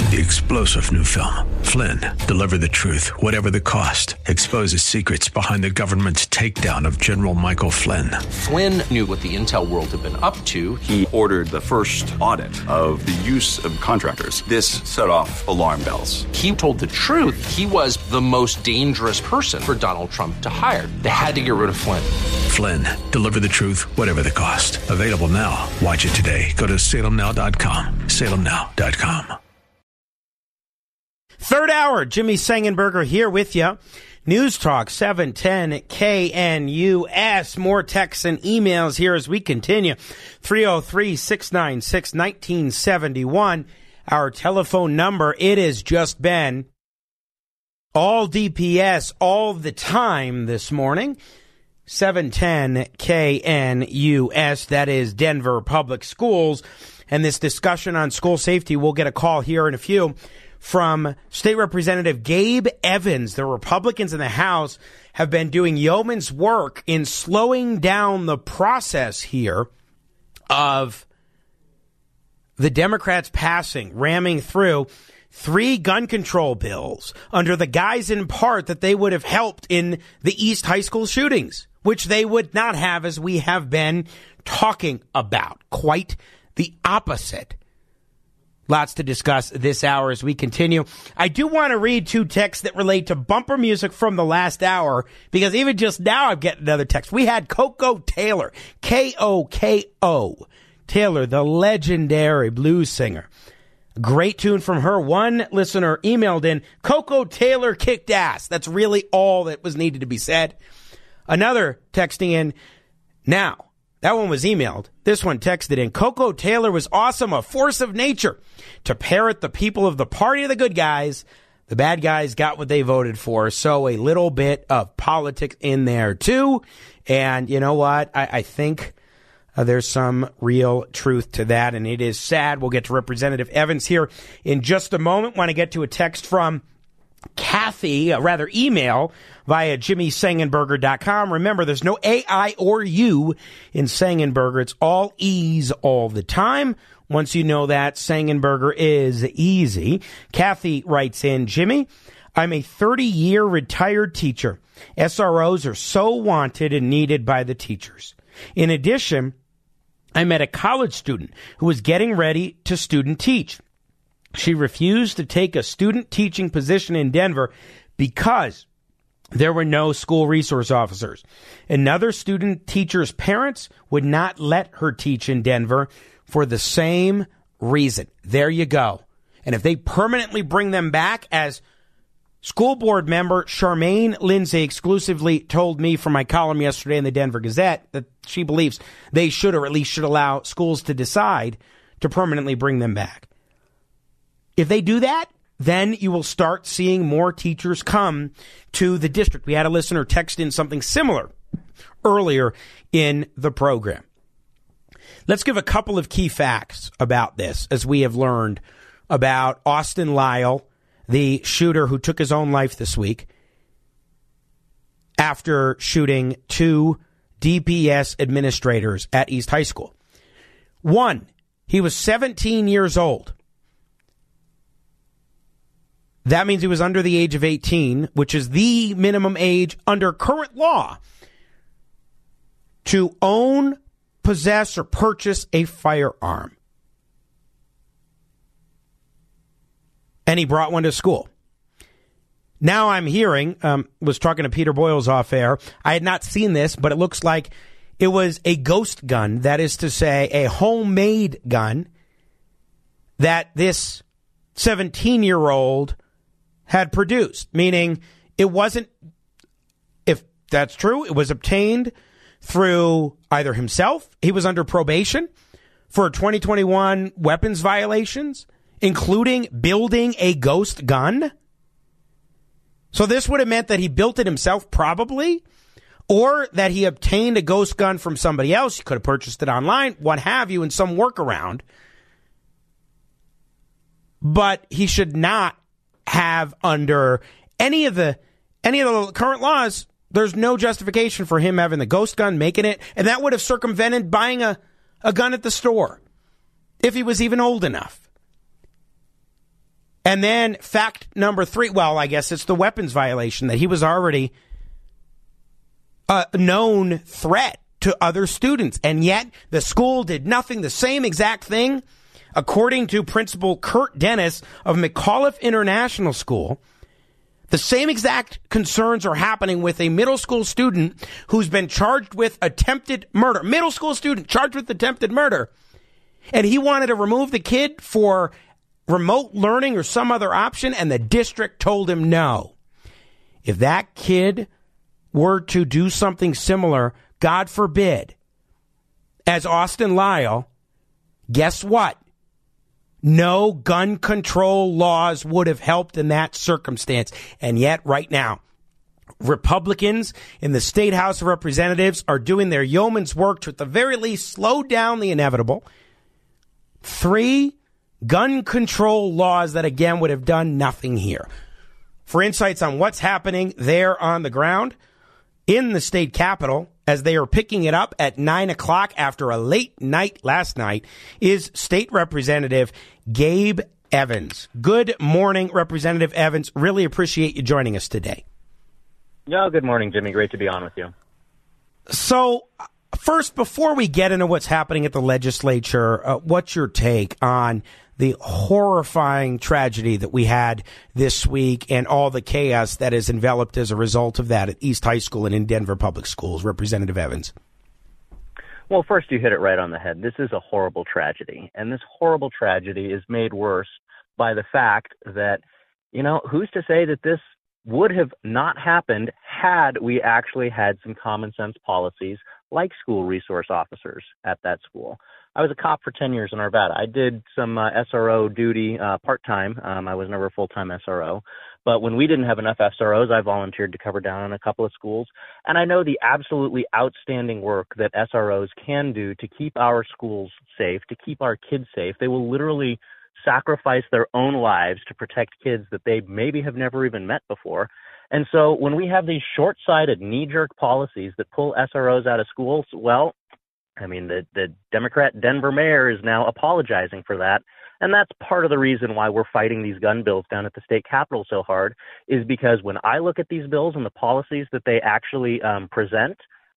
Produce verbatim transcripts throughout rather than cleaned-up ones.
The explosive new film, Flynn, deliver the truth, whatever the cost, exposes secrets behind the government's takedown of General Michael Flynn. Flynn knew what the intel world had been up to. He ordered the first audit of the use of contractors. This set off alarm bells. He told the truth. He was the most dangerous person for Donald Trump to hire. They had to get rid of Flynn. Flynn, deliver the truth, whatever the cost. Available now. Watch it today. Go to salem now dot com. salem now dot com. Third hour, Jimmy Sengenberger here with you. News Talk seven ten K N U S. More texts and emails here as we continue. three oh three, six nine six, one nine seven one. Our telephone number. It has just been all D P S all the time this morning. seven ten K N U S. That is Denver Public Schools. And this discussion on school safety, we'll get a call here in a few from State Representative Gabe Evans. The Republicans in the House have been doing yeoman's work in slowing down the process here of the Democrats passing, ramming through three gun control bills under the guise in part that they would have helped in the East High School shootings, which they would not have, as we have been talking about. Quite the opposite. Lots to discuss this hour as we continue. I do want to read two texts that relate to bumper music from the last hour, because even just now I'm getting another text. We had Coco Taylor, K O K O Taylor, the legendary blues singer. Great tune from her. One listener emailed in, Coco Taylor kicked ass. That's really all that was needed to be said. Another texting in, now, that one was emailed. This one texted in, Coco Taylor was awesome, a force of nature. To parrot the people of the party of the good guys, the bad guys got what they voted for. So a little bit of politics in there, too. And you know what? I, I think uh, there's some real truth to that, and it is sad. We'll get to Representative Evans here in just a moment. Want to get to a text from Kathy, uh, rather email, via jimmy sengenberger dot com. Remember, there's no A I or U in Sengenberger. It's all E's all the time. Once you know that, Sengenberger is easy. Kathy writes in, Jimmy, I'm a thirty-year retired teacher. S R Os are so wanted and needed by the teachers. In addition, I met a college student who was getting ready to student teach. She refused to take a student teaching position in Denver because there were no school resource officers. Another student teacher's parents would not let her teach in Denver for the same reason. There you go. And if they permanently bring them back, as school board member Charmaine Lindsay exclusively told me from my column yesterday in the Denver Gazette, that she believes they should, or at least should allow schools to decide to permanently bring them back. If they do that, then you will start seeing more teachers come to the district. We had a listener text in something similar earlier in the program. Let's give a couple of key facts about this, as we have learned about Austin Lyle, the shooter who took his own life this week after shooting two D P S administrators at East High School. One, he was seventeen years old. That means he was under the age of eighteen, which is the minimum age under current law to own, possess, or purchase a firearm. And he brought one to school. Now I'm hearing, um, was talking to Peter Boyles off air. I had not seen this, but it looks like it was a ghost gun. That is to say, a homemade gun that this seventeen-year-old had produced, meaning it wasn't, if that's true, it was obtained through either himself, he was under probation for twenty twenty-one weapons violations, including building a ghost gun. So this would have meant that he built it himself, probably, or that he obtained a ghost gun from somebody else. He could have purchased it online, what have you, in some workaround. But he should not have, under any of the any of the current laws, there's no justification for him having the ghost gun, making it, and that would have circumvented buying a, a gun at the store if he was even old enough. And then fact number three, well, I guess it's the weapons violation, that he was already a known threat to other students. And yet the school did nothing, the same exact thing. According to Principal Kurt Dennis of McAuliffe International School, the same exact concerns are happening with a middle school student who's been charged with attempted murder. Middle school student charged with attempted murder. And he wanted to remove the kid for remote learning or some other option, and the district told him no. If that kid were to do something similar, God forbid, as Austin Lyle, guess what? No gun control laws would have helped in that circumstance. And yet, right now, Republicans in the State House of Representatives are doing their yeoman's work to, at the very least, slow down the inevitable. Three gun control laws that, again, would have done nothing here. For insights on what's happening there on the ground in the state capitol, as they are picking it up at nine o'clock after a late night last night, is State Representative Gabe Evans. Good morning, Representative Evans. Really appreciate you joining us today. Yeah, good morning, Jimmy. Great to be on with you. So, first, before we get into what's happening at the legislature, uh, what's your take on the horrifying tragedy that we had this week and all the chaos that is enveloped as a result of that at East High School and in Denver Public Schools? Representative Evans. Well, first, you hit it right on the head. This is a horrible tragedy, and this horrible tragedy is made worse by the fact that, you know, who's to say that this would have not happened had we actually had some common sense policies like school resource officers at that school. I was a cop for ten years in Arvada. I did some uh, S R O duty uh, part-time. Um, I was never a full-time S R O. But when we didn't have enough S R Os, I volunteered to cover down on a couple of schools. And I know the absolutely outstanding work that S R Os can do to keep our schools safe, to keep our kids safe. They will literally sacrifice their own lives to protect kids that they maybe have never even met before. And so when we have these short-sighted, knee-jerk policies that pull S R Os out of schools, well, I mean, the, the Democrat Denver mayor is now apologizing for that. And that's part of the reason why we're fighting these gun bills down at the state capitol so hard, is because when I look at these bills and the policies that they actually um, present,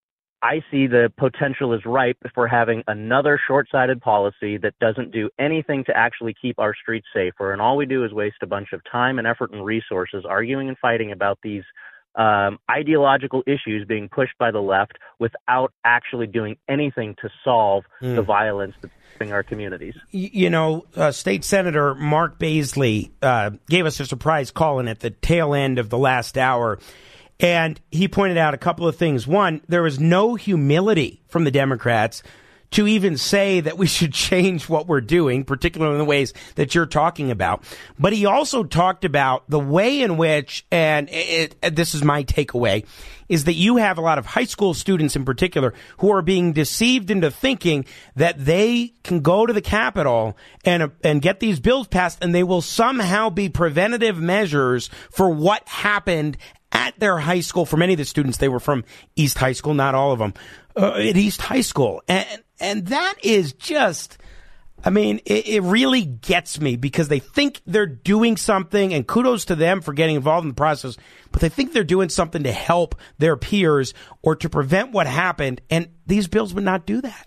I see the potential is ripe for having another short-sighted policy that doesn't do anything to actually keep our streets safer. And all we do is waste a bunch of time and effort and resources arguing and fighting about these um, ideological issues being pushed by the left without actually doing anything to solve mm. the violence that's in our communities. You know, uh, State Senator Mark Baisley uh, gave us a surprise call in at the tail end of the last hour. And he pointed out a couple of things. One, there was no humility from the Democrats to even say that we should change what we're doing, particularly in the ways that you're talking about. But he also talked about the way in which, and it, it, this is my takeaway, is that you have a lot of high school students in particular who are being deceived into thinking that they can go to the Capitol and, uh, and get these bills passed, and they will somehow be preventative measures for what happened at their high school. For many of the students, they were from East High School, not all of them, uh, at East High School. And and that is just, I mean, it, it really gets me, because they think they're doing something, and kudos to them for getting involved in the process, but they think they're doing something to help their peers or to prevent what happened, and these bills would not do that.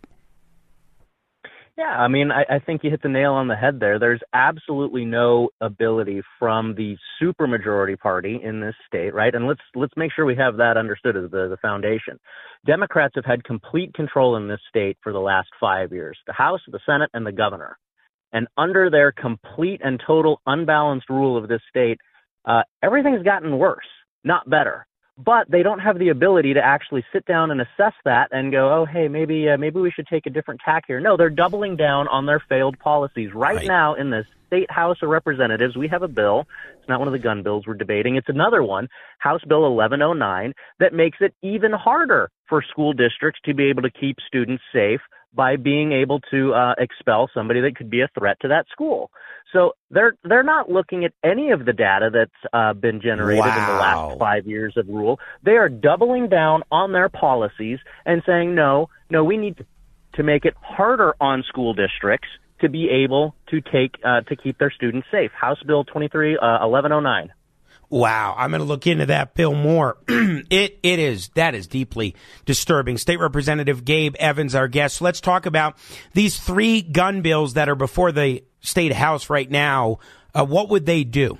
Yeah, I mean, I, I think you hit the nail on the head there. There's absolutely no ability from the supermajority party in this state, right? And let's let's make sure we have that understood as the, the foundation. Democrats have had complete control in this state for the last five years, the House, the Senate, and the governor. And under their complete and total unbalanced rule of this state, uh, everything's gotten worse, not better. But they don't have the ability to actually sit down and assess that and go, oh, hey, maybe uh, maybe we should take a different tack here. No, they're doubling down on their failed policies. Right, right now in the State House of Representatives, we have a bill. It's not one of the gun bills we're debating. It's another one, House Bill eleven oh nine, that makes it even harder for school districts to be able to keep students safe by being able to uh, expel somebody that could be a threat to that school. So they're they're not looking at any of the data that's uh, been generated wow. in the last five years of rule. They are doubling down on their policies and saying, no, no, we need to make it harder on school districts to be able to take uh, to keep their students safe. House Bill twenty-three eleven oh nine. Wow, I'm going to look into that bill more. it it is that is deeply disturbing. State Representative Gabe Evans, our guest. Let's talk about these three gun bills that are before the state house right now. Uh, what would they do?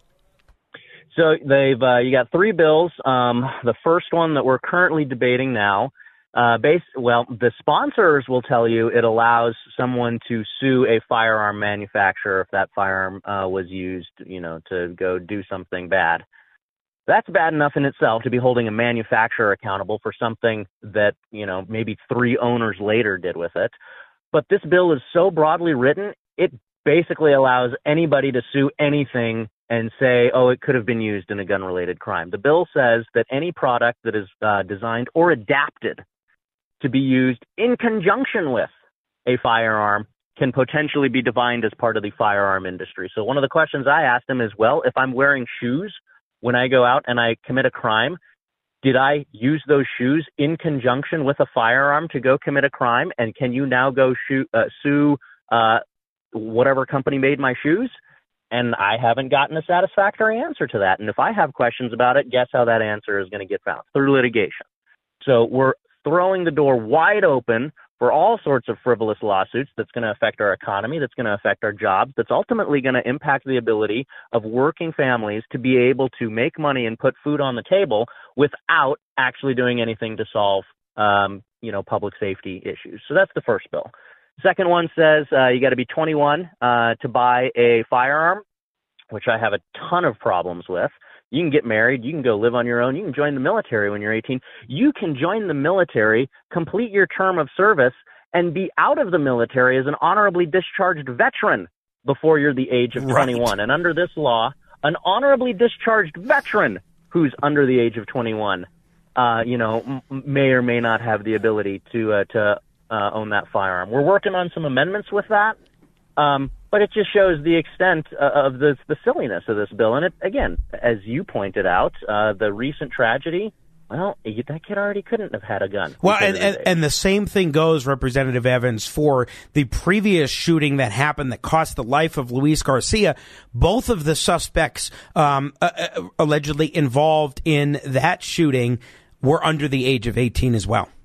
So they've uh, you got three bills. Um, the first one that we're currently debating now. Uh, base, well, the sponsors will tell you it allows someone to sue a firearm manufacturer if that firearm uh, was used, you know, to go do something bad. That's bad enough in itself to be holding a manufacturer accountable for something that, you know, maybe three owners later did with it. But this bill is so broadly written, it basically allows anybody to sue anything and say, oh, it could have been used in a gun-related crime. The bill says that any product that is uh, designed or adapted to be used in conjunction with a firearm can potentially be defined as part of the firearm industry. So one of the questions I asked him is, well, if I'm wearing shoes when I go out and I commit a crime, did I use those shoes in conjunction with a firearm to go commit a crime? And can you now go shoot, uh, sue uh, whatever company made my shoes? And I haven't gotten a satisfactory answer to that. And if I have questions about it, guess how that answer is going to get found? Through litigation. So we're throwing the door wide open for all sorts of frivolous lawsuits that's going to affect our economy, that's going to affect our jobs, that's ultimately going to impact the ability of working families to be able to make money and put food on the table without actually doing anything to solve, um, you know, public safety issues. So that's the first bill. Second one says uh, you got to be twenty-one uh, to buy a firearm, which I have a ton of problems with. You can get married. You can go live on your own. You can join the military when you're eighteen. You can join the military, complete your term of service, and be out of the military as an honorably discharged veteran before you're the age of twenty-one. Right. And under this law, an honorably discharged veteran who's under the age of twenty-one, uh, you know, m- may or may not have the ability to uh, to uh, own that firearm. We're working on some amendments with that. Um, but it just shows the extent uh, of the, the silliness of this bill. And it, again, as you pointed out, uh, the recent tragedy, well, that kid already couldn't have had a gun. Well, and, and, and the same thing goes, Representative Evans, for the previous shooting that happened that cost the life of Luis Garcia. Both of the suspects um, uh, allegedly involved in that shooting were under the age of eighteen as well.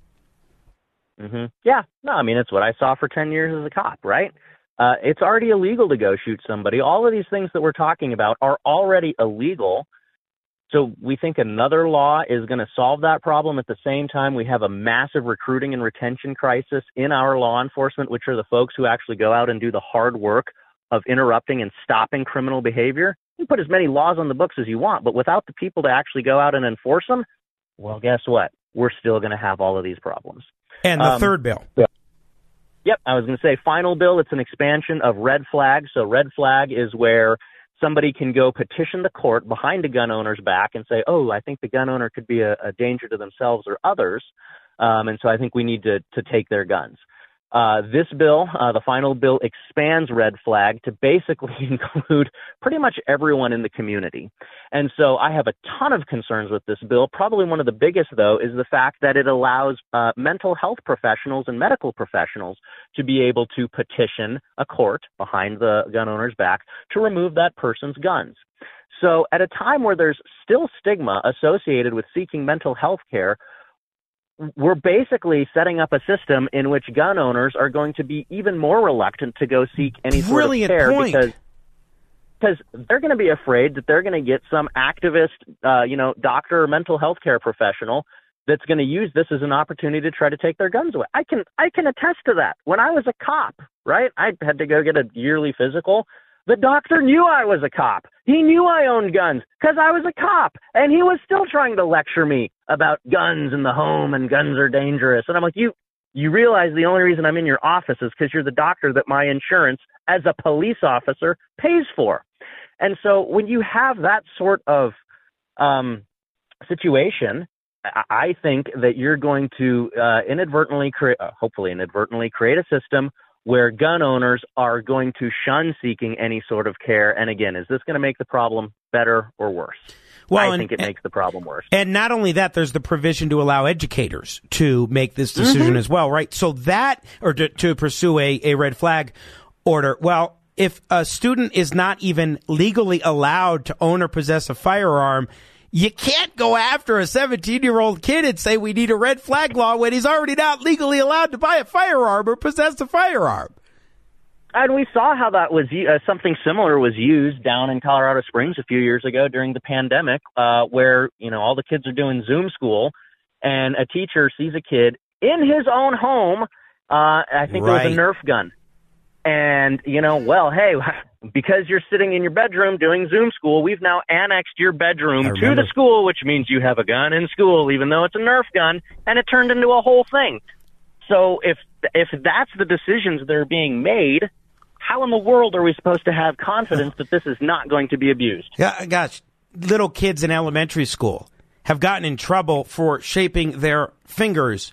Mm-hmm. Yeah. No, I mean, it's what I saw for ten years as a cop, right? Uh, it's already illegal to go shoot somebody. All of these things that we're talking about are already illegal. So we think another law is going to solve that problem. At the same time, we have a massive recruiting and retention crisis in our law enforcement, which are the folks who actually go out and do the hard work of interrupting and stopping criminal behavior. You can put as many laws on the books as you want, but without the people to actually go out and enforce them, well, guess what? We're still going to have all of these problems. And the um, third bill. Yeah. Yep, I was going to say final bill. It's an expansion of red flag. So red flag is where somebody can go petition the court behind a gun owner's back and say, oh, I think the gun owner could be a, a danger to themselves or others. Um, and so I think we need to, to take their guns. Uh, this bill, uh, the final bill, expands red flag to basically include pretty much everyone in the community. And so I have a ton of concerns with this bill. Probably one of the biggest, though, is the fact that it allows uh, mental health professionals and medical professionals to be able to petition a court behind the gun owner's back to remove that person's guns. So at a time where there's still stigma associated with seeking mental health care, we're basically setting up a system in which gun owners are going to be even more reluctant to go seek any Brilliant sort of care point. because because they're going to be afraid that they're going to get some activist, uh, you know, doctor or mental health care professional that's going to use this as an opportunity to try to take their guns away. I can I can attest to that. When I was a cop, right, I had to go get a yearly physical. The doctor knew I was a cop. He knew I owned guns because I was a cop, and he was still trying to lecture me about guns in the home and guns are dangerous. And I'm like, you you realize the only reason I'm in your office is because you're the doctor that my insurance as a police officer pays for. And so when you have that sort of um, situation, I think that you're going to uh, inadvertently create, uh, hopefully inadvertently create a system where gun owners are going to shun seeking any sort of care. And again, is this going to make the problem better or worse? Well, I and, think it makes the problem worse. And not only that, there's the provision to allow educators to make this decision mm-hmm. as well, right? So that, or to, to pursue a, a red flag, order. Well, if a student is not even legally allowed to own or possess a firearm, you can't go after a seventeen-year-old kid and say we need a red flag law when he's already not legally allowed to buy a firearm or possess a firearm. And we saw how that was uh, something similar was used down in Colorado Springs a few years ago during the pandemic, uh, where, you know, all the kids are doing Zoom school and a teacher sees a kid in his own home. Uh, I think right. It was a Nerf gun. And, you know, well, hey, because you're sitting in your bedroom doing Zoom school, we've now annexed your bedroom to the school, which means you have a gun in school, even though it's a Nerf gun, and it turned into a whole thing. So if if that's the decisions that are being made, how in the world are we supposed to have confidence that this is not going to be abused? Yeah, gosh, little kids in elementary school have gotten in trouble for shaping their fingers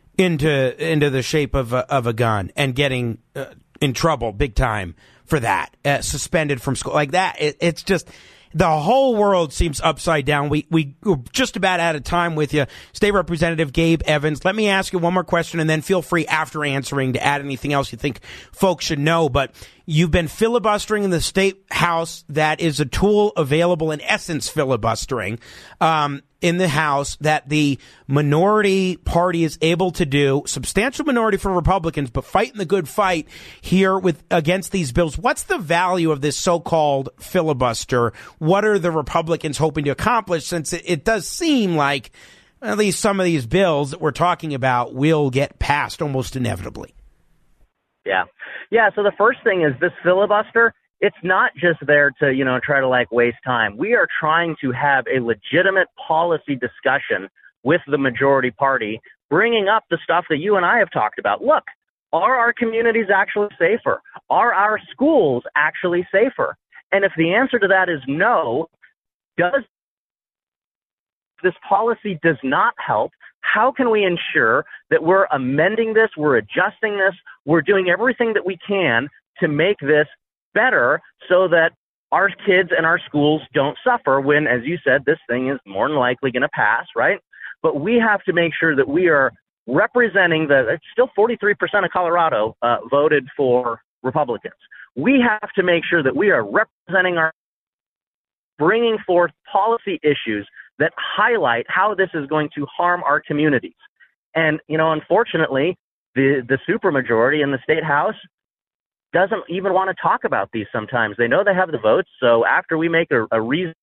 into into the shape of a, of a gun and getting uh, in trouble big time for that, uh, suspended from school like that. It, it's just the whole world seems upside down. We we we're just about out of time with you, State Representative Gabe Evans. Let me ask you one more question, and then feel free after answering to add anything else you think folks should know. But you've been filibustering in the state house. That is a tool available, in essence, filibustering um, in the House that the minority party is able to do. Substantial minority for Republicans, but fighting the good fight here with against these bills. What's the value of this so-called filibuster? What are the Republicans hoping to accomplish? Since it, it does seem like at least some of these bills that we're talking about will get passed almost inevitably. Yeah. Yeah. So the first thing is this filibuster. It's not just there to, you know, try to like waste time. We are trying to have a legitimate policy discussion with the majority party, bringing up the stuff that you and I have talked about. Look, are our communities actually safer? Are our schools actually safer? And if the answer to that is no, does this policy does not help, how can we ensure that we're amending this, we're adjusting this, we're doing everything that we can to make this better so that our kids and our schools don't suffer when, as you said, this thing is more than likely going to pass, right? But we have to make sure that we are representing the, it's still forty-three percent of Colorado uh, voted for Republicans. We have to make sure that we are representing our, bringing forth policy issues that highlight how this is going to harm our communities. And, you know, unfortunately, the, the supermajority in the state house doesn't even want to talk about these sometimes. They know they have the votes, so after we make a, a reason,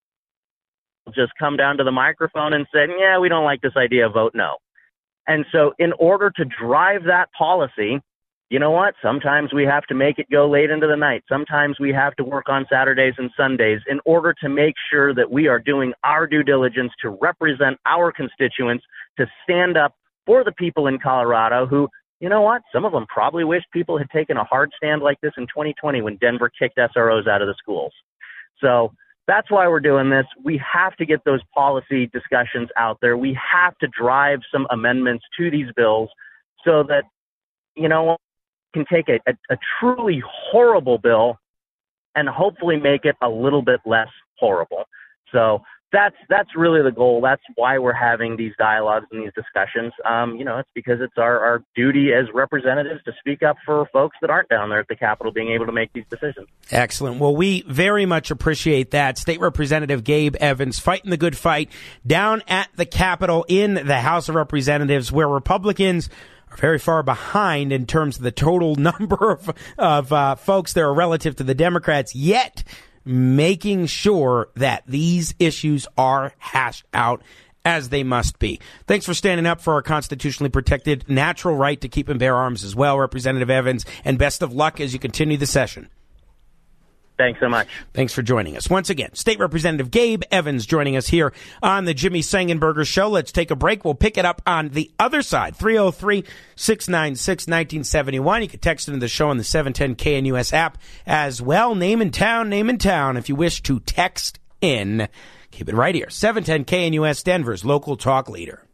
just come down to the microphone and say, yeah, we don't like this idea, vote no. And so in order to drive that policy, you know what? Sometimes we have to make it go late into the night. Sometimes we have to work on Saturdays and Sundays in order to make sure that we are doing our due diligence to represent our constituents, to stand up for the people in Colorado who, you know what? Some of them probably wish people had taken a hard stand like this in twenty twenty when Denver kicked S R Os out of the schools. So that's why we're doing this. We have to get those policy discussions out there. We have to drive some amendments to these bills so that, you know, can take a, a, a truly horrible bill and hopefully make it a little bit less horrible. So that's that's really the goal. That's why we're having these dialogues and these discussions. Um, you know, it's because it's our, our duty as representatives to speak up for folks that aren't down there at the Capitol being able to make these decisions. Excellent. Well, we very much appreciate that. State Representative Gabe Evans fighting the good fight down at the Capitol in the House of Representatives, where Republicans are very far behind in terms of the total number of, of uh, folks that are relative to the Democrats, yet making sure that these issues are hashed out as they must be. Thanks for standing up for our constitutionally protected natural right to keep and bear arms as well, Representative Evans, and best of luck as you continue the session. Thanks so much. Thanks for joining us. Once again, State Representative Gabe Evans joining us here on the Jimmy Sengenberger Show. Let's take a break. We'll pick it up on the other side, three oh three, six nine six, one nine seven one. You can text into the show on the seven ten K N U S app as well. Name in town, name in town. If you wish to text in, keep it right here. seven ten K N U S, Denver's local talk leader.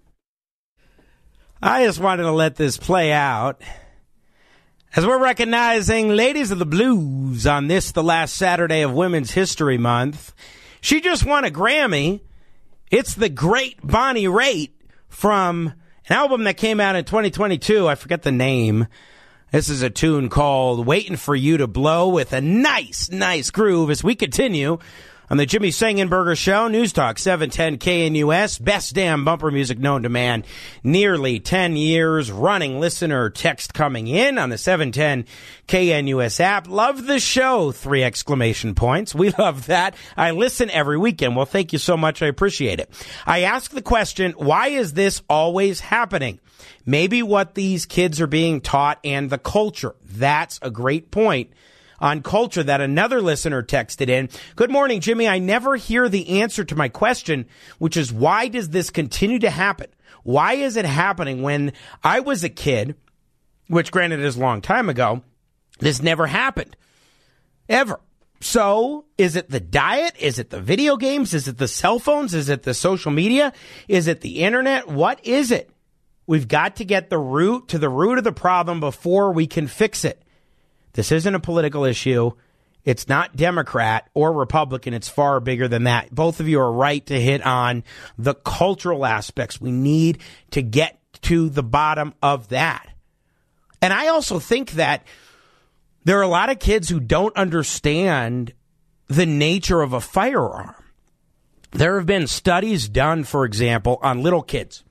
I just wanted to let this play out as we're recognizing Ladies of the Blues on this, the last Saturday of Women's History Month. She just won a Grammy. It's the great Bonnie Raitt from an album that came out in twenty twenty-two. I forget the name. This is a tune called Waiting for You to Blow with a nice, nice groove as we continue on the Jimmy Sengenberger Show, News Talk seven ten K N U S, best damn bumper music known to man. Nearly ten years running listener text coming in on the seven ten K N U S app. Love the show, three exclamation points. We love that. I listen every weekend. Well, thank you so much. I appreciate it. I ask the question, why is this always happening? Maybe what these kids are being taught and the culture. That's a great point. On culture that another listener texted in. Good morning, Jimmy. I never hear the answer to my question, which is why does this continue to happen? Why is it happening when I was a kid, which granted is a long time ago, this never happened. Ever. So is it the diet? Is it the video games? Is it the cell phones? Is it the social media? Is it the internet? What is it? We've got to get the root to the root of the problem before we can fix it. This isn't a political issue. It's not Democrat or Republican. It's far bigger than that. Both of you are right to hit on the cultural aspects. We need to get to the bottom of that. And I also think that there are a lot of kids who don't understand the nature of a firearm. There have been studies done, for example, on little kids.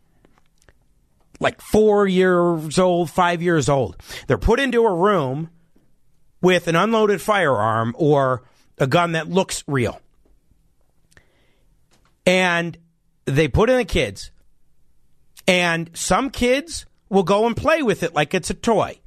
Like four years old, five years old. They're put into a room with an unloaded firearm or a gun that looks real. And they put in the kids. And some kids will go and play with it like it's a toy.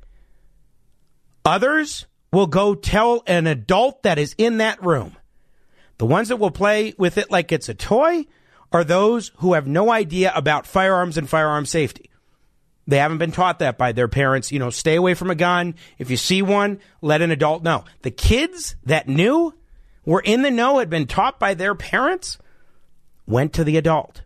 Others will go tell an adult that is in that room. The ones that will play with it like it's a toy are those who have no idea about firearms and firearm safety. They haven't been taught that by their parents. You know, stay away from a gun. If you see one, let an adult know. The kids that knew, were in the know, had been taught by their parents, went to the adult.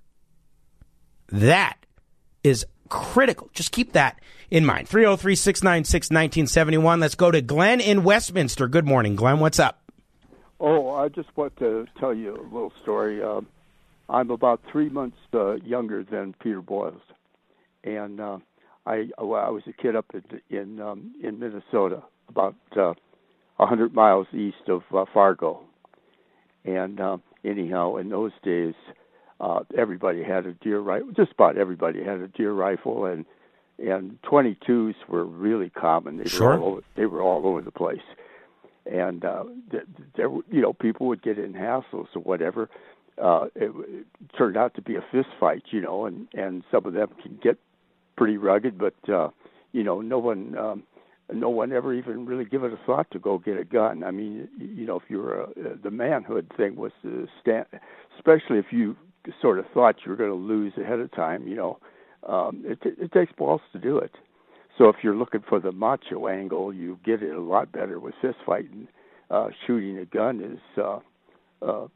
That is critical. Just keep that in mind. three oh three, six nine six, one nine seven one. Let's go to Glenn in Westminster. Good morning, Glenn. What's up? Oh, I just want to tell you a little story. Uh, I'm about three months uh, younger than Peter Boyles. And uh, I, I was a kid up in in, um, in Minnesota, about uh, one hundred miles east of uh, Fargo. And uh, anyhow, in those days, uh, everybody had a deer rifle. Just about everybody had a deer rifle, and and twenty-twos were really common. They sure. were all over, they were all over the place. And uh, there, you know, people would get in hassles or whatever. Uh, it, it turned out to be a fist fight, you know, and, and some of them can get pretty rugged, but uh, you know, no one, um, no one ever even really give it a thought to go get a gun. I mean, you know, if you were a, the manhood thing was to stand, especially if you sort of thought you were going to lose ahead of time. You know, um, it, it takes balls to do it. So if you're looking for the macho angle, you get it a lot better with fist fighting. Uh, shooting a gun is. Uh, Uh,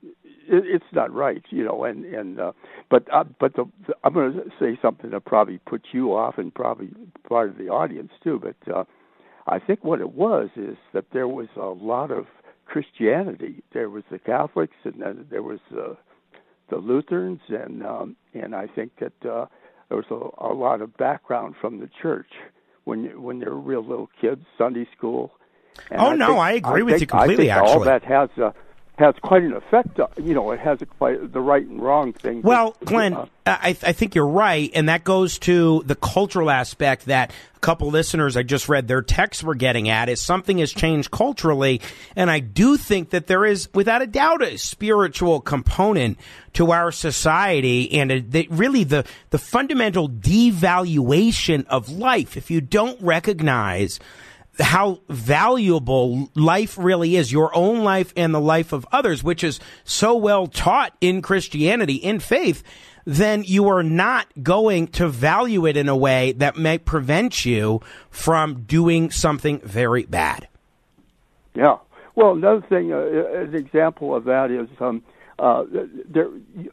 it, it's not right, you know, and and uh, but uh, but the, the, I'm going to say something that probably put you off and probably part of the audience too. But uh, I think what it was is that there was a lot of Christianity. There was the Catholics, and then there was uh, the Lutherans, and um, and I think that uh, there was a, a lot of background from the church when you, when they were real little kids, Sunday school. And oh I no, think, I agree I with think, you completely. I think actually, all that has a has quite an effect. Uh, you know, it has a, quite the right and wrong thing. Well, to, Glenn, uh, I, I think you're right, and that goes to the cultural aspect that a couple listeners I just read their texts were getting at, is something has changed culturally, and I do think that there is, without a doubt, a spiritual component to our society, and a, the, really the, the fundamental devaluation of life. If you don't recognize how valuable life really is, your own life and the life of others, which is so well taught in Christianity, in faith, then you are not going to value it in a way that may prevent you from doing something very bad. Yeah. Well, another thing, uh, an example of that is um, uh, there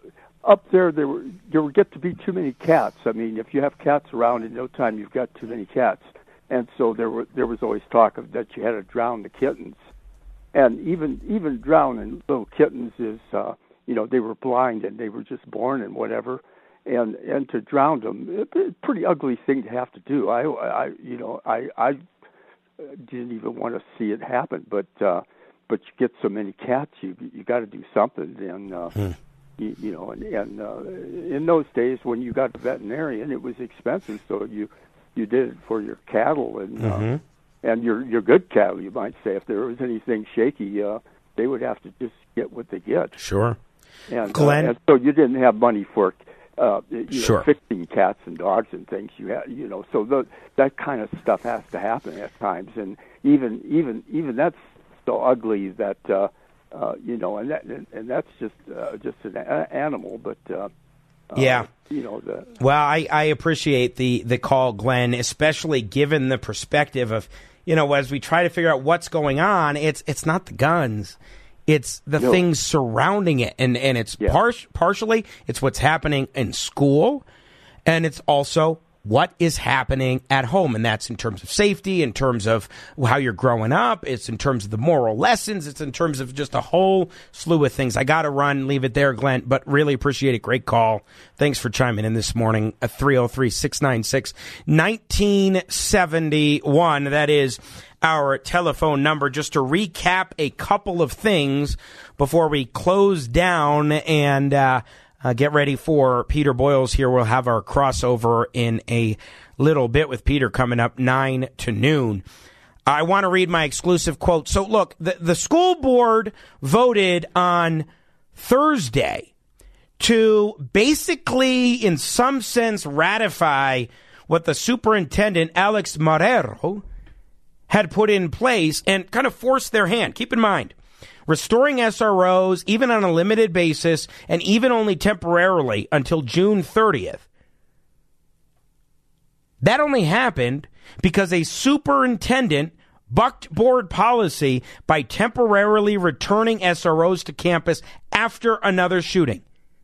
up there there were there would get to be too many cats. I mean, if you have cats around in no time, you've got too many cats. And so there were there was always talk of that you had to drown the kittens, and even even drowning little kittens is uh, you know, they were blind and they were just born and whatever, and and to drown them, it's a pretty ugly thing to have to do. I, I you know, I, I didn't even want to see it happen, but uh, but you get so many cats, you you got to do something, and uh, hmm. you, you know, and, and uh, in those days when you got a veterinarian, it was expensive, so you you did it for your cattle and mm-hmm. uh, and your your good cattle, you might say. If there was anything shaky, uh, they would have to just get what they get. Sure. And, Glenn, uh, and so you didn't have money for uh, you sure. know, fixing cats and dogs and things. You had, you know, so the, that kind of stuff has to happen at times, and even even even that's so ugly that uh, uh, you know, and that and, and that's just uh, just an a- animal, but. Uh, Yeah. Uh, you know, the, well, I, I appreciate the, the call, Glenn, especially given the perspective of, you know, as we try to figure out what's going on, it's it's not the guns. It's the no. things surrounding it. And, and it's yeah. par- partially, it's what's happening in school, and it's also what is happening at home. And that's in terms of safety, in terms of how you're growing up. It's in terms of the moral lessons. It's in terms of just a whole slew of things. I got to run, leave it there, Glenn, but really appreciate it. Great call. Thanks for chiming in this morning at three oh three, six nine six, one nine seven one. That is our telephone number. Just to recap a couple of things before we close down and, uh, Uh, get ready for Peter Boyles here. We'll have our crossover in a little bit with Peter coming up nine to noon. I want to read my exclusive quote. So, look, the, the school board voted on Thursday to basically, in some sense, ratify what the superintendent, Alex Marrero, had put in place and kind of force their hand. Keep in mind, restoring S R Os, even on a limited basis, and even only temporarily until June thirtieth. That only happened because a superintendent bucked board policy by temporarily returning S R Os to campus after another shooting.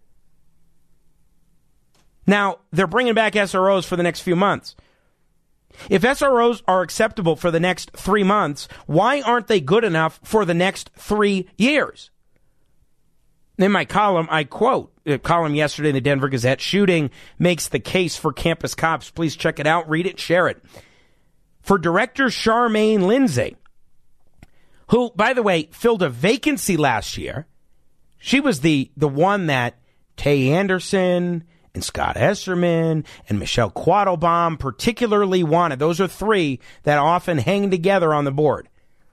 Now, they're bringing back S R Os for the next few months. If S R Os are acceptable for the next three months, why aren't they good enough for the next three years? In my column, I quote a column yesterday in the Denver Gazette, shooting makes the case for campus cops. Please check it out, read it, share it. For Director Charmaine Lindsay, who, by the way, filled a vacancy last year. She was the, the one that Tay Anderson and Scott Esserman and Michelle Quattlebaum particularly wanted. Those are three that often hang together on the board.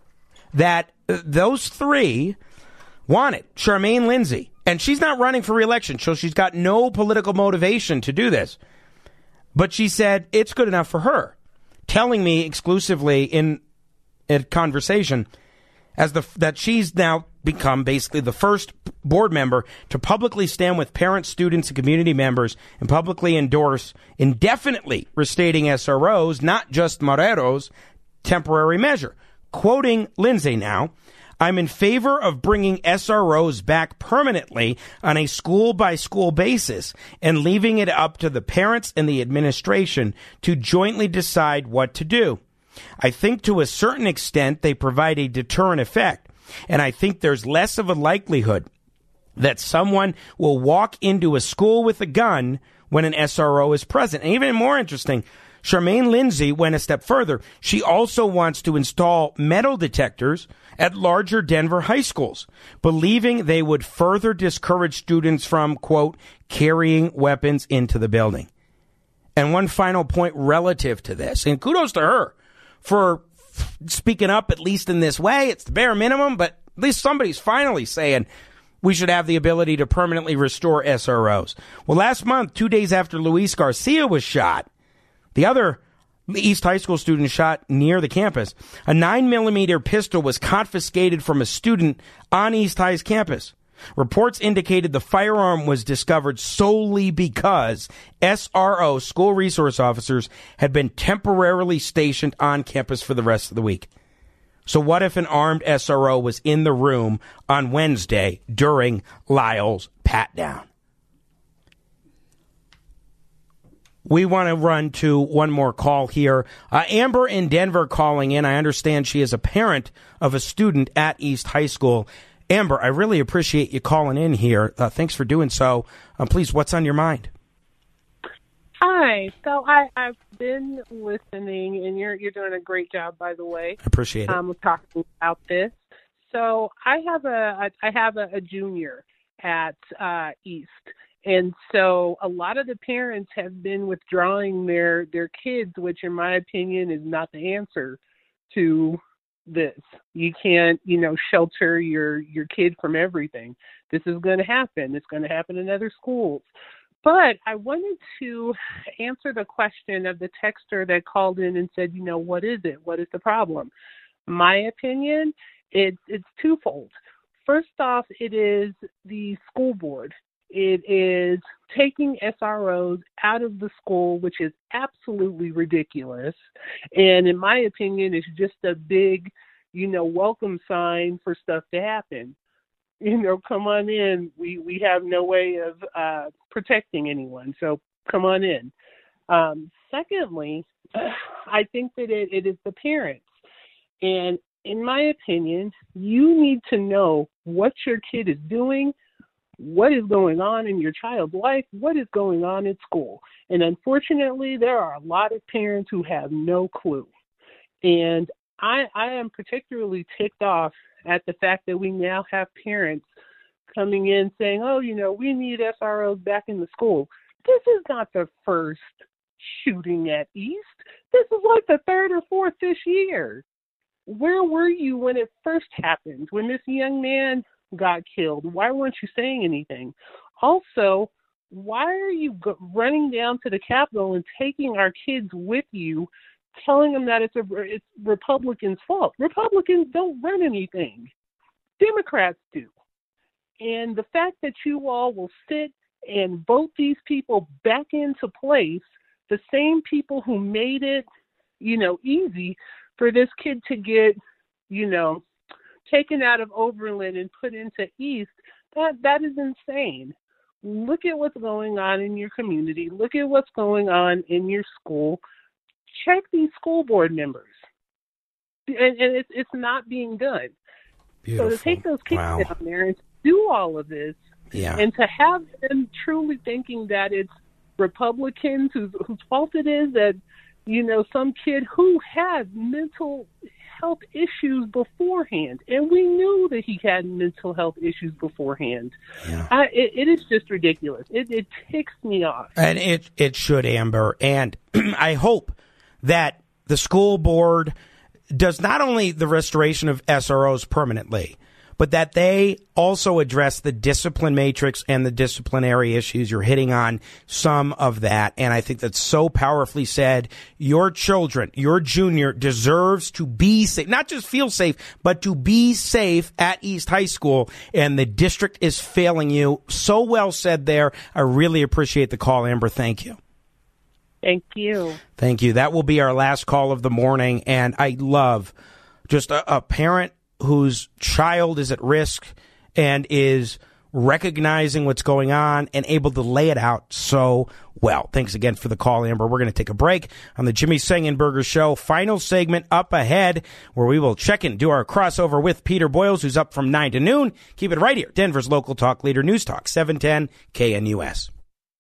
That uh, those three wanted Charmaine Lindsay. And she's not running for re-election, so she's got no political motivation to do this. But she said it's good enough for her, telling me exclusively in a conversation as the that she's now become basically the first board member to publicly stand with parents, students, and community members and publicly endorse indefinitely restating S R Os, not just Marrero's temporary measure. Quoting Lindsay now, I'm in favor of bringing S R Os back permanently on a school-by-school basis and leaving it up to the parents and the administration to jointly decide what to do. I think to a certain extent they provide a deterrent effect, and I think there's less of a likelihood that someone will walk into a school with a gun when an S R O is present. And even more interesting, Charmaine Lindsay went a step further. She also wants to install metal detectors at larger Denver high schools, believing they would further discourage students from, quote, carrying weapons into the building. And one final point relative to this, and kudos to her for speaking up, at least in this way. It's the bare minimum, but at least somebody's finally saying we should have the ability to permanently restore S R Os. Well, last month, two days after Luis Garcia was shot, the other East High School student shot near the campus, a nine millimeter pistol was confiscated from a student on East High's campus. Reports indicated the firearm was discovered solely because S R O, school resource officers, had been temporarily stationed on campus for the rest of the week. So what if an armed S R O was in the room on Wednesday during Lyle's pat-down? We want to run to one more call here. Uh, Amber in Denver calling in. I understand she is a parent of a student at East High School. Amber, I really appreciate you calling in here. Uh, thanks for doing so. Uh, please, what's on your mind? Hi. So I, I've been listening, and you're you're doing a great job, by the way. I appreciate it. Um, talking about this. So I have a I have a, a junior at uh, East, and so a lot of the parents have been withdrawing their their kids, which, in my opinion, is not the answer to this. You can't, you know, shelter your your kid from everything. This is going to happen. It's going to happen in other schools. But I wanted to answer the question of the texter that called in and said, you know, what is it? What is the problem? My opinion, it's it's twofold. First off, it is the school board. It is taking S R Os out of the school, which is absolutely ridiculous. And in my opinion, it's just a big, you know, welcome sign for stuff to happen. You know, come on in. We we have no way of uh, protecting anyone, so come on in. Um, secondly, I think that it, it is the parents. And in my opinion, you need to know what your kid is doing, what is going on in your child's life, what is going on at school. And unfortunately, there are a lot of parents who have no clue. And I, I am particularly ticked off at the fact that we now have parents coming in saying, oh, you know, we need S R Os back in the school. This is not the first shooting at East. This is like the third or fourth this year. Where were you when it first happened, when this young man got killed? Why weren't you saying anything? Also, why are you go- running down to the Capitol and taking our kids with you, telling them that it's a it's Republicans' fault? Republicans don't run anything. Democrats do. And the fact that you all will sit and vote these people back into place, the same people who made it, you know, easy for this kid to get, you know, taken out of Overland and put into East, that that is insane. Look at what's going on in your community. Look at what's going on in your school. Check these school board members. And, and it's, it's not being done. Beautiful. So to take those kids Wow. down there and do all of this, Yeah. and to have them truly thinking that it's Republicans whose, whose fault it is that, you know, some kid who had mental health issues beforehand, and we knew that he had mental health issues beforehand. Yeah. I, it, it is just ridiculous. It, it ticks me off. And it it should, Amber. And I hope that the school board does not only the restoration of S R Os permanently, but that they also address the discipline matrix and the disciplinary issues. You're hitting on some of that. And I think that's so powerfully said. Your children, your junior deserves to be safe, not just feel safe, but to be safe at East High School. And the district is failing you. So well said there. I really appreciate the call, Amber. Thank you. Thank you. Thank you. That will be our last call of the morning. And I love just a, a parent whose child is at risk and is recognizing what's going on and able to lay it out so well. Thanks again for the call, Amber. We're going to take a break on the Jimmy Sengenberger Show. Final segment up ahead where we will check in, do our crossover with Peter Boyles, who's up from nine to noon. Keep it right here. Denver's local talk leader, News Talk, seven ten K N U S.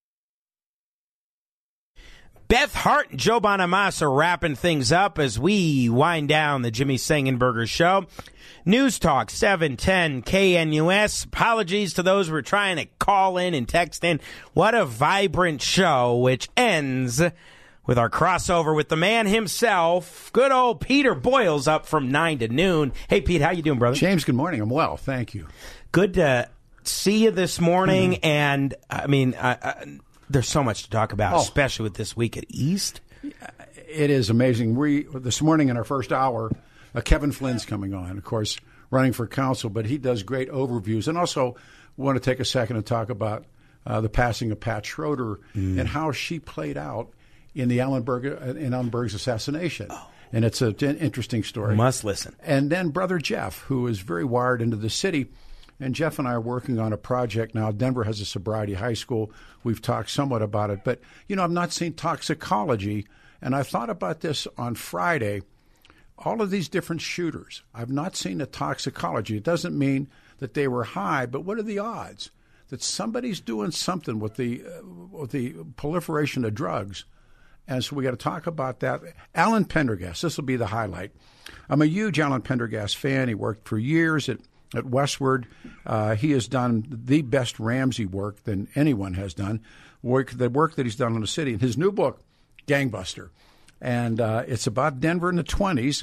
Beth Hart and Joe Bonamassa wrapping things up as we wind down the Jimmy Sengenberger Show. News Talk seven ten K N U S. Apologies to those who are trying to call in and text in. What a vibrant show, which ends with our crossover with the man himself, good old Peter Boyles, up from nine to noon. Hey, Pete, how you doing, brother? James, good morning. I'm well, thank you. Good to see you this morning, mm-hmm. and, I mean, I, I, there's so much to talk about, oh. especially with this week at East. It is amazing. We this morning in our first hour, uh, Kevin Flynn's coming on, of course, running for council, but he does great overviews. And also want to take a second to talk about uh, the passing of Pat Schroeder mm. and how she played out in the Allenberg in Allenberg's assassination. Oh. And it's a, an interesting story. Must listen. And then Brother Jeff, who is very wired into the city. And Jeff and I are working on a project now. Denver has a sobriety high school. We've talked somewhat about it. But, you know, I've not seen toxicology. And I thought about this on Friday. All of these different shooters, I've not seen a toxicology. It doesn't mean that they were high, but what are the odds that somebody's doing something with the uh, with the proliferation of drugs. And so we got to talk about that. Alan Pendergast, this will be the highlight. I'm a huge Alan Pendergast fan. He worked for years at, at Westward. Uh, he has done the best Ramsey work than anyone has done, work the work that he's done in the city. And his new book, Gangbuster, and uh, it's about Denver in the twenties,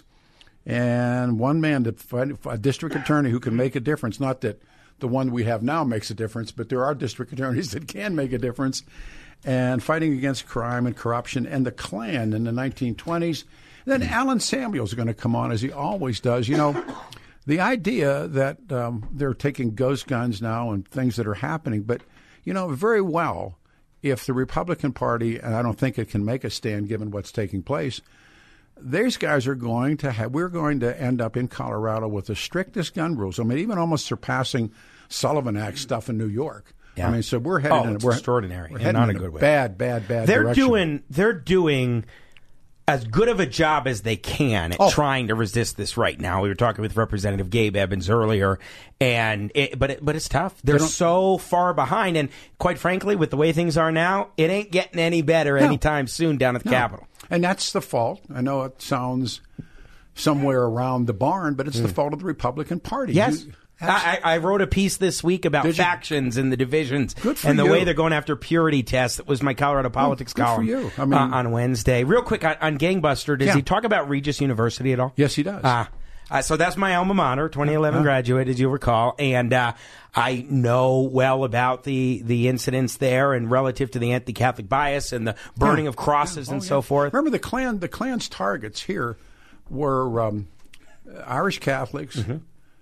and one man, to find a district attorney who can make a difference. Not that the one we have now makes a difference, but there are district attorneys that can make a difference. And fighting against crime and corruption and the Klan in the nineteen twenties. Then Alan Samuels is going to come on, as he always does. You know, the idea that um, they're taking ghost guns now and things that are happening, but, you know, very well, if the Republican Party, and I don't think it can make a stand given what's taking place, these guys are going to have, we're going to end up in Colorado with the strictest gun rules. I mean, even almost surpassing Sullivan Act stuff in New York. Yeah. I mean, so we're headed oh, in it's we're, extraordinary, we're and heading not in a good way. Bad, bad, bad. They're direction. doing. They're doing as good of a job as they can at oh. trying to resist this right now. We were talking with Representative Gabe Evans earlier, and it, but it, but it's tough. They're they so far behind, and quite frankly, with the way things are now, it ain't getting any better no. anytime soon down at the no. Capitol. And that's the fault. I know it sounds somewhere around the barn, but it's mm. the fault of the Republican Party. Yes. You, I, I wrote a piece this week about factions and the divisions and the you. way they're going after purity tests. That was my Colorado Politics oh, good column for you. I mean, uh, on Wednesday. Real quick, on, on Gangbuster, does yeah. he talk about Regis University at all? Yes, he does. Uh, uh, so that's my alma mater, twenty eleven uh-huh. graduate, as you recall. And uh, I know well about the, the incidents there and relative to the anti-Catholic bias and the burning yeah. of crosses yeah. oh, and yeah. so forth. Remember, the Klan, the Klan's targets here were um, Irish Catholics, mm-hmm.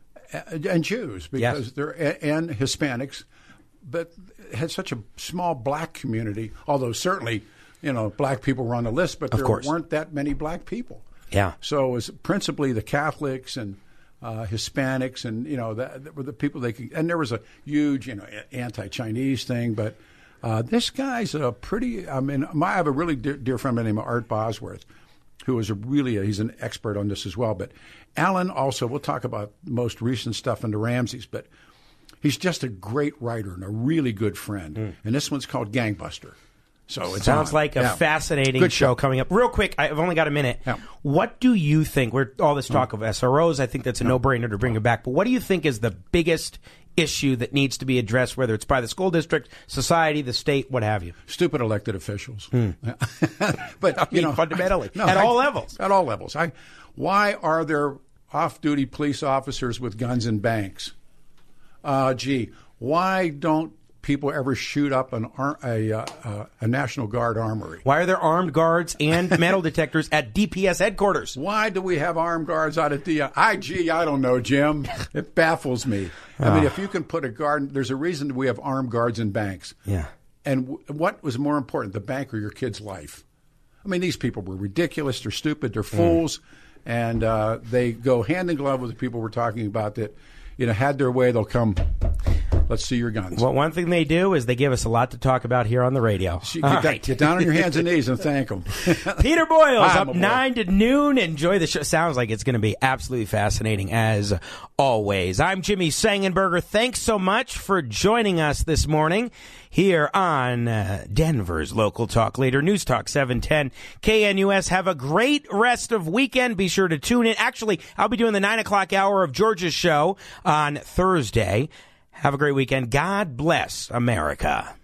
and Jews, because yes. they're and Hispanics, but it had such a small black community. Although certainly, you know, black people were on the list, but there weren't that many black people. Yeah. So it was principally the Catholics and uh, Hispanics, and you know, that, that were the people they could. And there was a huge, you know, anti-Chinese thing, but uh, this guy's a pretty. I mean, my, I have a really dear, dear friend named Art Bosworth, who is a really a, he's an expert on this as well, but. Alan also, we'll talk about most recent stuff in the Ramseys, but he's just a great writer and a really good friend. Mm. And this one's called Gangbuster. So it sounds on. like a yeah. fascinating good show show coming up. Real quick, I've only got a minute. Yeah. What do you think? We're all this talk oh. of S R Os. I think that's a no. no-brainer to bring it back. But what do you think is the biggest issue that needs to be addressed, whether it's by the school district, society, the state, what have you? Stupid elected officials. Mm. but I you mean, know, fundamentally, I, no, at I, all levels. At all levels. I, why are there off-duty police officers with guns in banks? Uh, gee, why don't people ever shoot up an ar- a, uh, a National Guard armory? Why are there armed guards and metal detectors at D P S headquarters? Why do we have armed guards out at D I? I, gee, I don't know, Jim. It baffles me. I oh. mean, if you can put a guard, there's a reason we have armed guards in banks. Yeah. And w- what was more important, the bank or your kid's life? I mean, these people were ridiculous. They're stupid. They're fools. Mm. And uh, they go hand in glove with the people we're talking about that, you know, had their way, they'll come, let's see your guns. Well, one thing they do is they give us a lot to talk about here on the radio. So get, down, right. get down on your hands and knees and thank them. Peter Boyles, Hi, up nine to noon. Enjoy the show. Sounds like it's going to be absolutely fascinating, as always. I'm Jimmy Sangenberger. Thanks so much for joining us this morning here on uh, Denver's local talk leader, News Talk seven ten K N U S. Have a great rest of weekend. Be sure to tune in. Actually, I'll be doing the nine o'clock hour of George's show on Thursday. Have a great weekend. God bless America.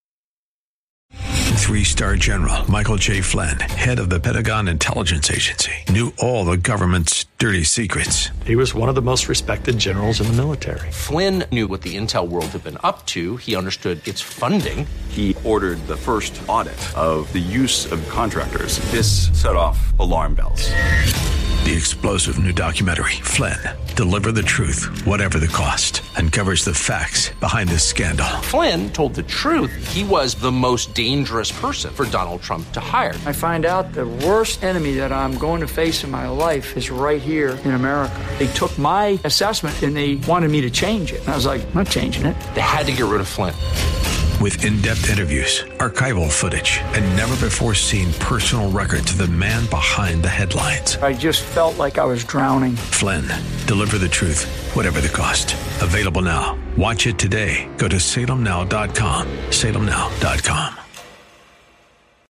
Three-star general Michael J. Flynn, head of the Pentagon Intelligence Agency, knew all the government's dirty secrets. He was one of the most respected generals in the military. Flynn knew what the intel world had been up to. He understood its funding. He ordered the first audit of the use of contractors. This set off alarm bells. The explosive new documentary, Flynn, Deliver the Truth, Whatever the Cost, uncovers the facts behind this scandal. Flynn told the truth. He was the most dangerous person for Donald Trump to hire. I find out the worst enemy that I'm going to face in my life is right here in America. They took my assessment and they wanted me to change it. And I was like, I'm not changing it. They had to get rid of Flynn. With in-depth interviews, archival footage, and never-before-seen personal records of the man behind the headlines. I just felt like I was drowning. Flynn, deliver the truth, whatever the cost. Available now. Watch it today. Go to salem now dot com. salem now dot com.